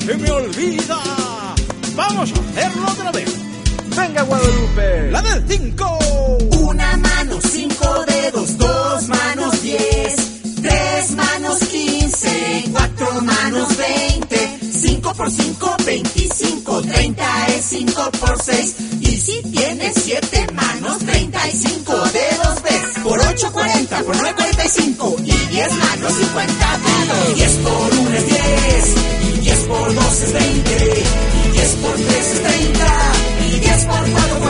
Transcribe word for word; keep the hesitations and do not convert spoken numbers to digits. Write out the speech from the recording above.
se me olvida. Vamos a hacerlo otra vez. Venga, Guadalupe. La del cinco. Una mano, cinco dedos, dos manos, diez. Tres manos, quince. Cuatro manos, veinte. Cinco por cinco, veinticinco. Treinta es cinco por seis. Y si tienes siete manos, treinta y cinco dedos ves. Por ocho, cuarenta. Por nueve, cuarenta y cinco. Y diez manos, cincuenta dedos. Diez por uno es diez. Y diez por dos es veinte. Y diez por tres es treinta. Y diez por cuatro